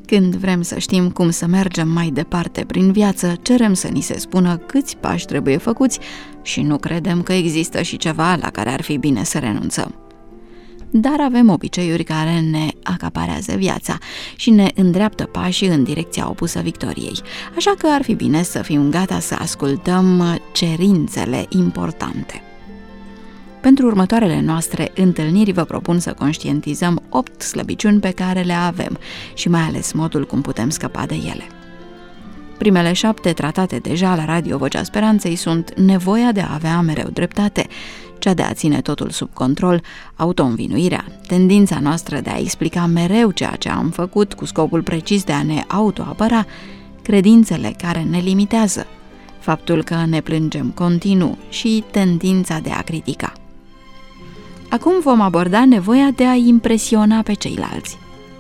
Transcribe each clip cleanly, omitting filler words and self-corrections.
Când vrem să știm cum să mergem mai departe prin viață, cerem să ni se spună câți pași trebuie făcuți și nu credem că există și ceva la care ar fi bine să renunțăm. Dar avem obiceiuri care ne acaparează viața și ne îndreaptă pașii în direcția opusă victoriei, așa că ar fi bine să fim gata să ascultăm cerințele importante. Pentru următoarele noastre întâlniri vă propun să conștientizăm 8 slăbiciuni pe care le avem și mai ales modul cum putem scăpa de ele. Primele 7 tratate deja la Radio Vocea Speranței sunt nevoia de a avea mereu dreptate, cea de a ține totul sub control, autoînvinuirea, tendința noastră de a explica mereu ceea ce am făcut cu scopul precis de a ne autoapăra, credințele care ne limitează, faptul că ne plângem continuu și tendința de a critica. Acum vom aborda nevoia de a impresiona pe ceilalți.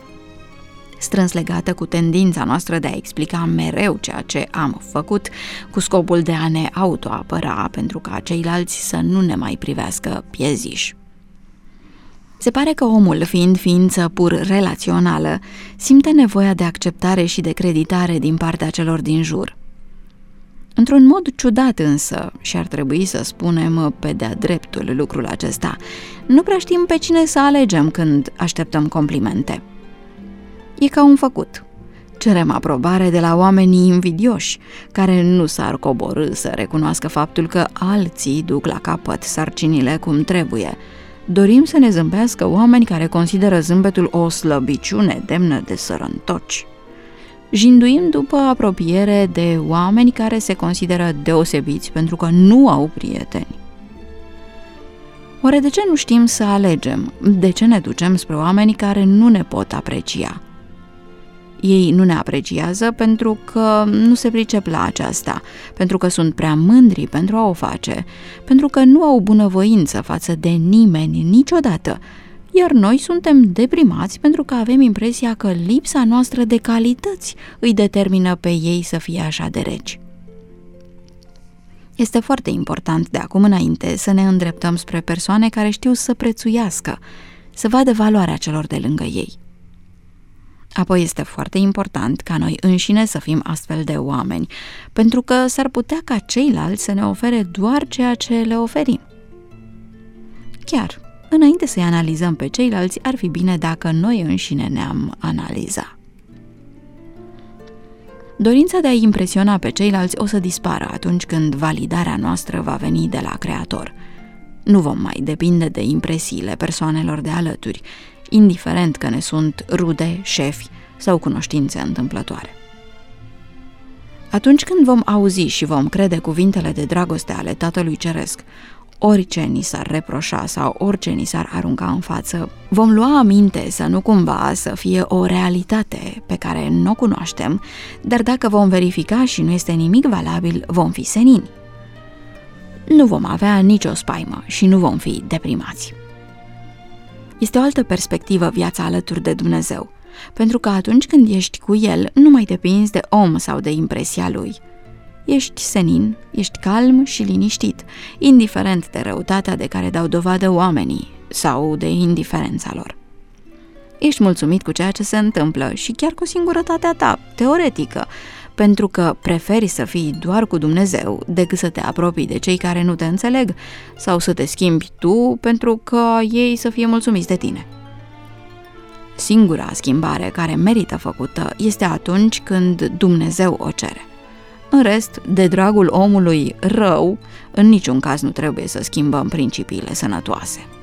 Strâns legată cu tendința noastră de a explica mereu ceea ce am făcut, cu scopul de a ne autoapăra pentru ca ceilalți să nu ne mai privească pieziși. Se pare că omul, fiind ființă pur relațională, simte nevoia de acceptare și de creditare din partea celor din jur. Într-un mod ciudat însă, și ar trebui să spunem pe de-a dreptul lucrul acesta, nu prea știm pe cine să alegem când așteptăm complimente. E ca un făcut. Cerem aprobare de la oamenii invidioși, care nu s-ar coborî să recunoască faptul că alții duc la capăt sarcinile cum trebuie. Dorim să ne zâmbească oameni care consideră zâmbetul o slăbiciune demnă de sărăntoci. Jinduim după apropiere de oameni care se consideră deosebiți pentru că nu au prieteni. Oare de ce nu știm să alegem? De ce ne ducem spre oameni care nu ne pot aprecia? Ei nu ne apreciază pentru că nu se pricep la aceasta, pentru că sunt prea mândri pentru a o face, pentru că nu au bunăvoință față de nimeni niciodată, iar noi suntem deprimați pentru că avem impresia că lipsa noastră de calități îi determină pe ei să fie așa de reci. Este foarte important de acum înainte să ne îndreptăm spre persoane care știu să prețuiască, să vadă valoarea celor de lângă ei. Apoi este foarte important ca noi înșine să fim astfel de oameni, pentru că s-ar putea ca ceilalți să ne ofere doar ceea ce le oferim. Chiar, înainte să-i analizăm pe ceilalți, ar fi bine dacă noi înșine ne-am analiza. Dorința de a impresiona pe ceilalți o să dispară atunci când validarea noastră va veni de la Creator. Nu vom mai depinde de impresiile persoanelor de alături, indiferent că ne sunt rude, șefi sau cunoștințe întâmplătoare. Atunci când vom auzi și vom crede cuvintele de dragoste ale Tatălui Ceresc, orice ni s-ar reproșa sau orice ni s-ar arunca în față, vom lua aminte să nu cumva să fie o realitate pe care nu o cunoaștem, dar dacă vom verifica și nu este nimic valabil, vom fi senini. Nu vom avea nicio spaimă și nu vom fi deprimați. Este o altă perspectivă viața alături de Dumnezeu, pentru că atunci când ești cu El, nu mai depinzi de om sau de impresia Lui. Ești senin, ești calm și liniștit, indiferent de răutatea de care dau dovadă oamenii sau de indiferența lor. Ești mulțumit cu ceea ce se întâmplă și chiar cu singurătatea ta, teoretică, pentru că preferi să fii doar cu Dumnezeu decât să te apropii de cei care nu te înțeleg sau să te schimbi tu pentru că ei să fie mulțumiți de tine. Singura schimbare care merită făcută este atunci când Dumnezeu o cere. În rest, de dragul omului rău, în niciun caz nu trebuie să schimbăm principiile sănătoase.